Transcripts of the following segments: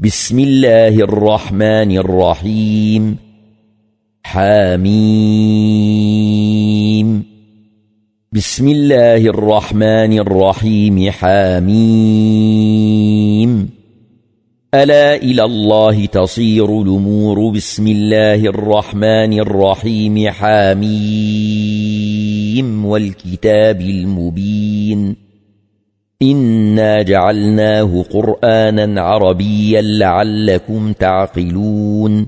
بسم الله الرحمن الرحيم حميم بسم الله الرحمن الرحيم حميم ألا إلى الله تصير الأمور بسم الله الرحمن الرحيم حميم والكتاب المبين إنا جعلناه قرآنا عربيا لعلكم تعقلون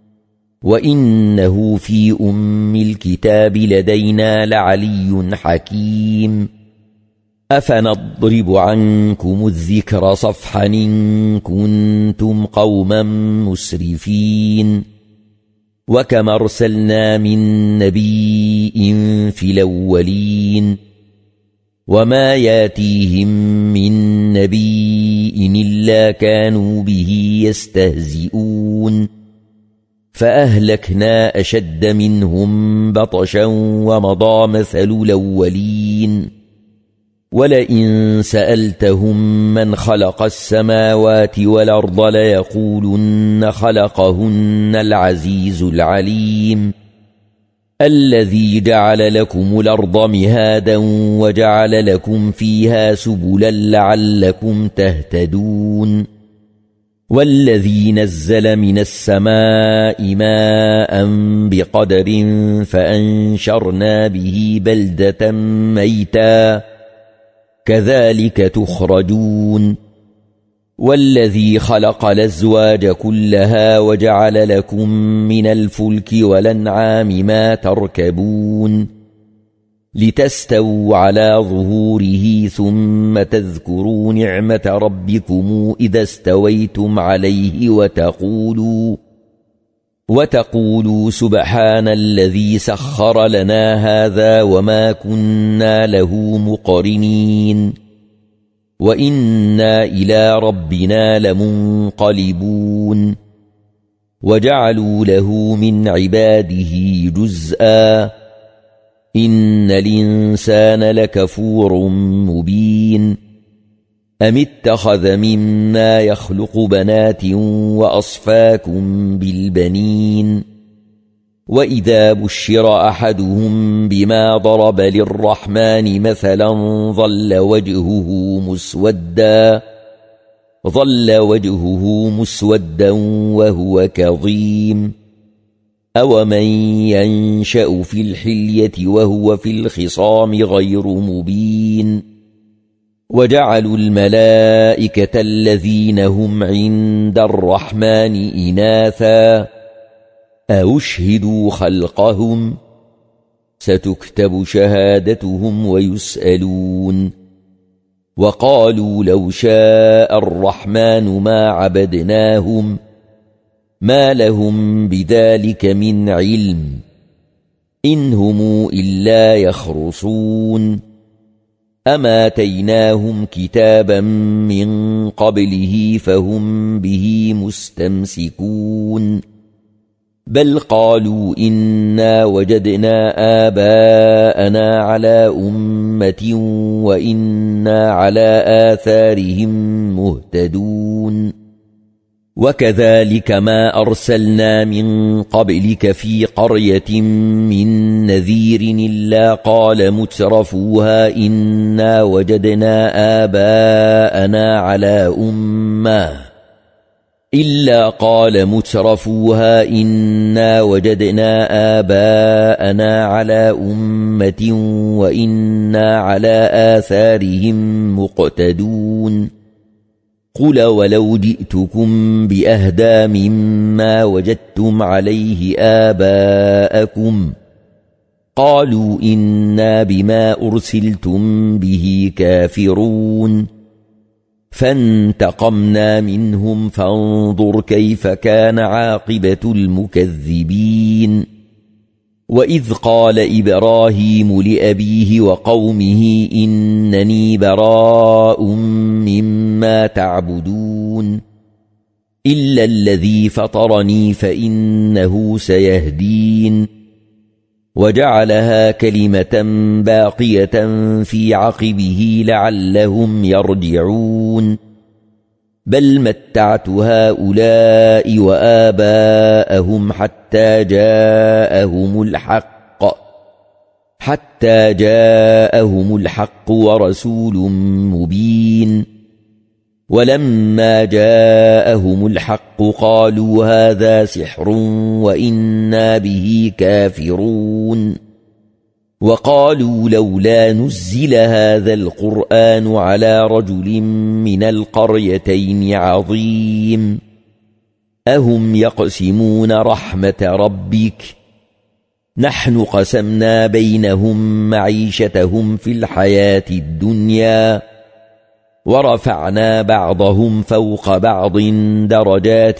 وإنه في أم الكتاب لدينا لعلي حكيم أفنضرب عنكم الذكر صفحا إن كنتم قوما مسرفين وكم أرسلنا من نبي في الأولين وما ياتيهم من نبي إلا كانوا به يستهزئون فأهلكنا أشد منهم بطشا ومضى مثل الأولين ولئن سألتهم من خلق السماوات والأرض ليقولن خلقهن العزيز العليم الذي جعل لكم الأرض مهادا وجعل لكم فيها سبلا لعلكم تهتدون والذي نزل من السماء ماء بقدر فأنشرنا به بلدة ميتا كذلك تخرجون والذي خلق الأزواج كلها وجعل لكم من الفلك والأنعام ما تركبون لتستووا على ظهوره ثم تذكروا نعمة ربكم إذا استويتم عليه وتقولوا سبحان الذي سخر لنا هذا وما كنا له مقرنين وإنا إلى ربنا لمنقلبون وجعلوا له من عباده جزءا إن الإنسان لكفور مبين أم اتخذ مما يخلق بنات وأصفاكم بالبنين وإذا بشر أحدهم بما ضرب للرحمن مثلا ظل وجهه مسودا وهو كظيم أومن ينشأ في الحلية وهو في الخصام غير مبين وجعلوا الملائكة الذين هم عند الرحمن إناثا أشهدوا خلقهم ستكتب شهادتهم ويسألون وقالوا لو شاء الرحمن ما عبدناهم ما لهم بذلك من علم إن هم إلا يخرصون أما آتيناهم كتابا من قبله فهم به مستمسكون بل قالوا إنا وجدنا آباءنا على أمة وإنا على آثارهم مهتدون وكذلك ما أرسلنا من قبلك في قرية من نذير إلا قال مترفوها إنا وجدنا آباءنا على أمة وإنا على آثارهم مقتدون قل ولو جئتكم بأهدى مما وجدتم عليه آباءكم قالوا إنا بما أرسلتم به كافرون فانتقمنا منهم فانظر كيف كان عاقبة المكذبين وإذ قال إبراهيم لأبيه وقومه إنني براء مما تعبدون إلا الذي فطرني فإنه سيهدين وجعلها كلمة باقية في عقبه لعلهم يرجعون بل متعت هؤلاء وآباءهم حتى جاءهم الحق ورسول مبين. ولما جاءهم الحق قالوا هذا سحر وإنا به كافرون. وقالوا لولا نزل هذا القرآن على رجل من القريتين عظيم. أهم يقسمون رحمة ربك؟ نحن قسمنا بينهم معيشتهم في الحياة الدنيا ورفعنا بعضهم فوق بعض درجات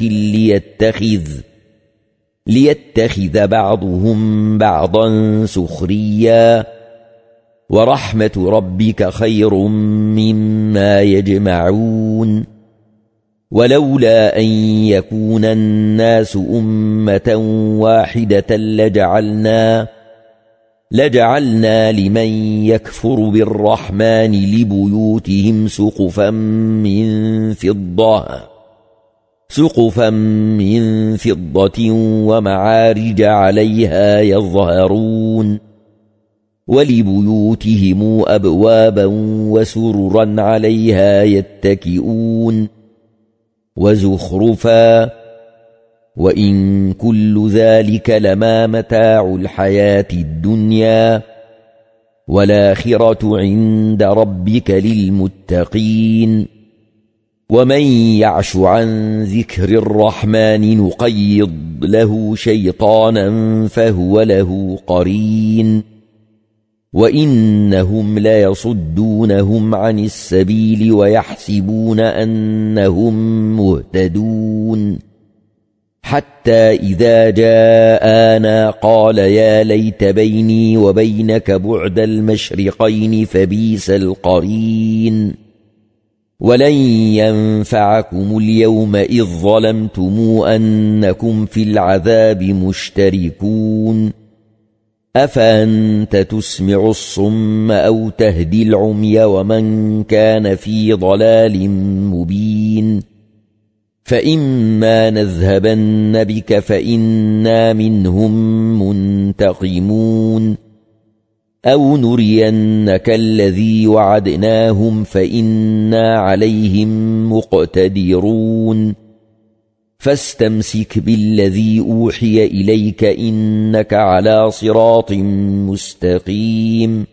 ليتخذ بعضهم بعضا سخريا. ورحمة ربك خير مما يجمعون. ولولا أن يكون الناس أمة واحدة لجعلنا لمن يكفر بالرحمن لبيوتهم سقفا من فضة ومعارج عليها يظهرون. ولبيوتهم أبوابا وسررا عليها يتكئون وزخرفا. وإن كل ذلك لما متاع الحياة الدنيا والآخرة عند ربك للمتقين. ومن يعش عن ذكر الرحمن نقيض له شيطانا فهو له قرين. وإنهم ليصدونهم عن السبيل ويحسبون أنهم مهتدون. حتى إذا جاءنا قال يا ليت بيني وبينك بعد المشرقين فبئس القرين. ولن ينفعكم اليوم إذ ظلمتم أنكم في العذاب مشتركون. أفأنت تسمع الصم أو تهدي العمي ومن كان في ضلال مبين. فإما نذهبن بك فإنا منهم منتقمون أو نرينك الذي وعدناهم فإنا عليهم مقتدرون. فاستمسك بالذي أوحي إليك إنك على صراط مستقيم.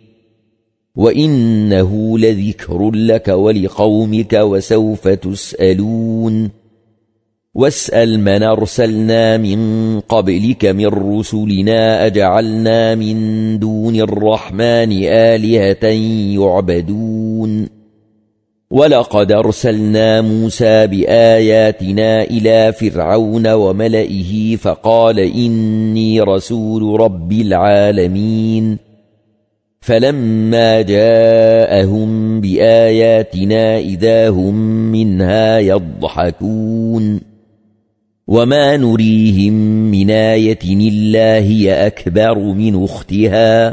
وإنه لذكر لك ولقومك وسوف تسألون. واسأل من أرسلنا من قبلك من رسلنا أجعلنا من دون الرحمن آلهة يعبدون. ولقد أرسلنا موسى بآياتنا إلى فرعون وملئه فقال إني رسول رب العالمين. فلما جاءهم بآياتنا إذا هم منها يضحكون. وما نريهم من آية إلا هي أكبر من أختها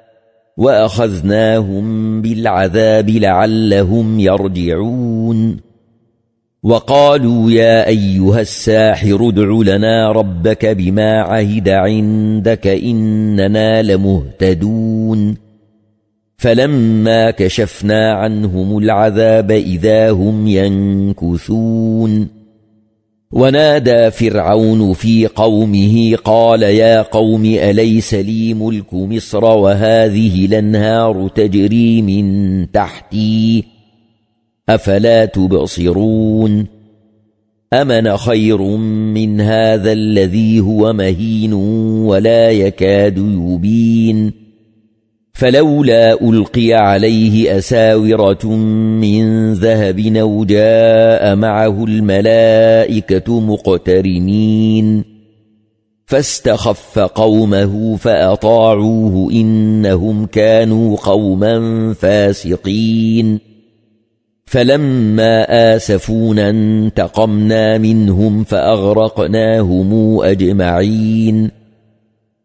وأخذناهم بالعذاب لعلهم يرجعون. وقالوا يا أيها الساحر ادع لنا ربك بما عهد عندك إننا لمهتدون. فلما كشفنا عنهم العذاب إذا هم ينكثون. ونادى فرعون في قومه قال يا قوم أليس لي ملك مصر وهذه الأنهار تجري من تحتي أفلا تبصرون. أمن خير من هذا الذي هو مهين ولا يكاد يبين. فلولا ألقي عليه أساورة من ذهب أو جاء معه الملائكة مقترنين. فاستخف قومه فأطاعوه إنهم كانوا قوما فاسقين. فلما آسفونا انتقمنا منهم فأغرقناهم أجمعين.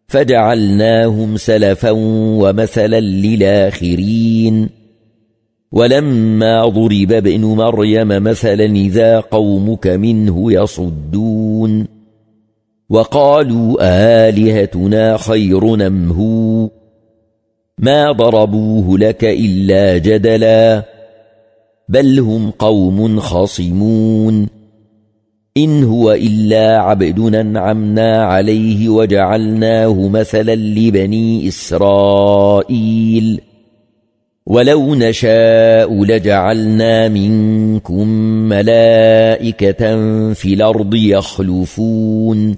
فجعلناهم سلفا ومثلا للآخرين. ولما ضرب ابن مريم مثلا إذا قومك منه يصدون وقالوا آلهتنا خير أم هو ما ضربوه لك إلا جدلا بل هم قوم خصمون إن هو إلا عبد أنعمنا عليه وجعلناه مثلا لبني إسرائيل ولو نشاء لجعلنا منكم ملائكة في الأرض يخلفون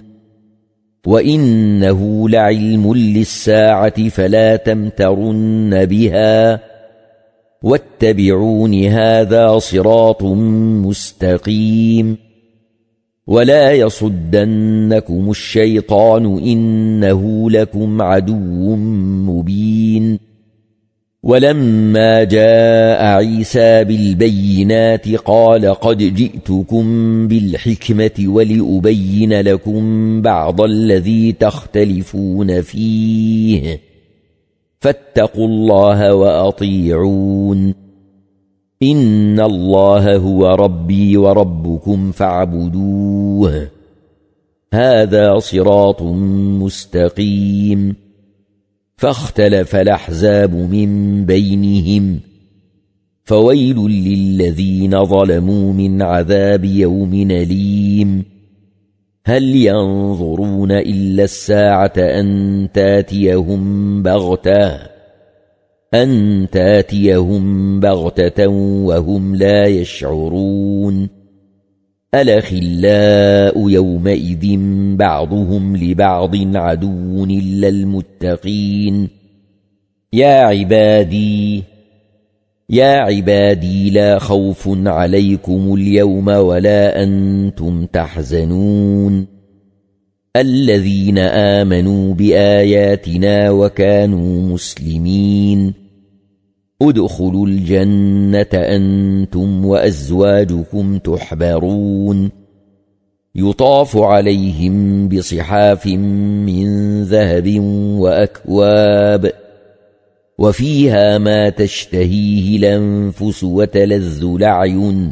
وإنه لعلم للساعة فلا تمترن بها واتبعون هذا صراط مستقيم ولا يصدنكم الشيطان إنه لكم عدو مبين ولما جاء عيسى بالبينات قال قد جئتكم بالحكمة ولأبين لكم بعض الذي تختلفون فيه فاتقوا الله وأطيعون إن الله هو ربي وربكم فاعبدوه هذا صراط مستقيم فاختلف الأحزاب من بينهم فويل للذين ظلموا من عذاب يوم أليم هل ينظرون إلا الساعة أن تاتيهم بغتة وهم لا يشعرون الأخلاء يومئذ بعضهم لبعض عدو إلا المتقين يا عبادي لا خوف عليكم اليوم ولا أنتم تحزنون الذين آمنوا بآياتنا وكانوا مسلمين ادخلوا الجنة أنتم وأزواجكم تحبرون يطاف عليهم بصحاف من ذهب وأكواب وفيها ما تشتهيه الأنفس وتلذ الأعين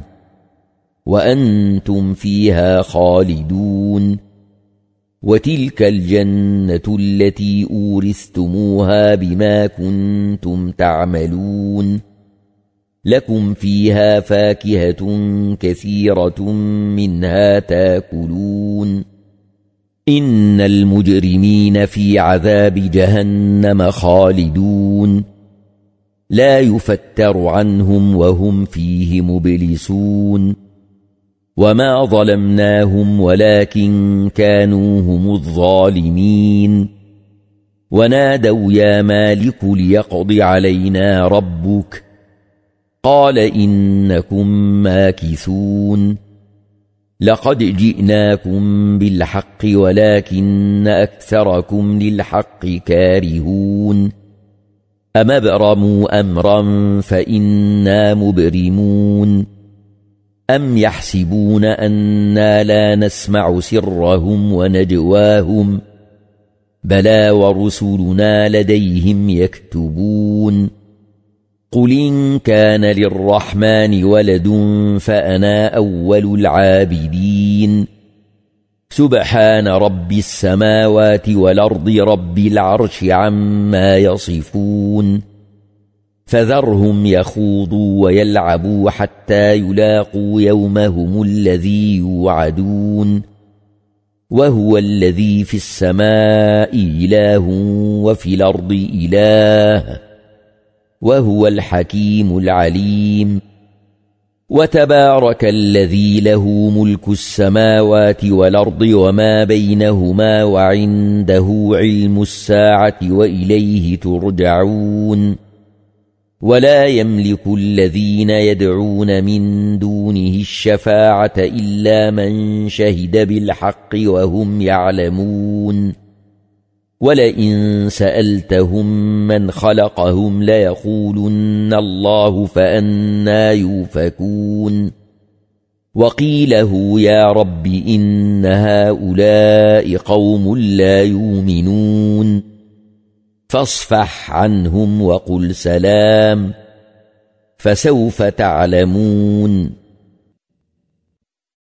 وأنتم فيها خالدون وتلك الجنة التي أورثتموها بما كنتم تعملون لكم فيها فاكهة كثيرة منها تاكلون إن المجرمين في عذاب جهنم خالدون لا يفتر عنهم وهم فيه مبلسون وما ظلمناهم ولكن كانوا هم الظالمين ونادوا يا مالك ليقض علينا ربك قال إنكم ماكثون لقد جئناكم بالحق ولكن أكثركم للحق كارهون أم أبرموا أمرا فإنا مبرمون أم يحسبون أنا لا نسمع سرهم ونجواهم بلى ورسلنا لديهم يكتبون قل إن كان للرحمن ولد فأنا أول العابدين سبحان رب السماوات والأرض رب العرش عما يصفون فذرهم يخوضوا ويلعبوا حتى يلاقوا يومهم الذي يوعدون وهو الذي في السماء إله وفي الأرض إله وهو الحكيم العليم وتبارك الذي له ملك السماوات والأرض وما بينهما وعنده علم الساعة وإليه ترجعون ولا يملك الذين يدعون من دونه الشفاعة إلا من شهد بالحق وهم يعلمون ولئن سألتهم من خلقهم ليقولن الله فأنى يؤفكون وقيله يا رب إن هؤلاء قوم لا يؤمنون فاصفح عنهم وقل سلام فسوف تعلمون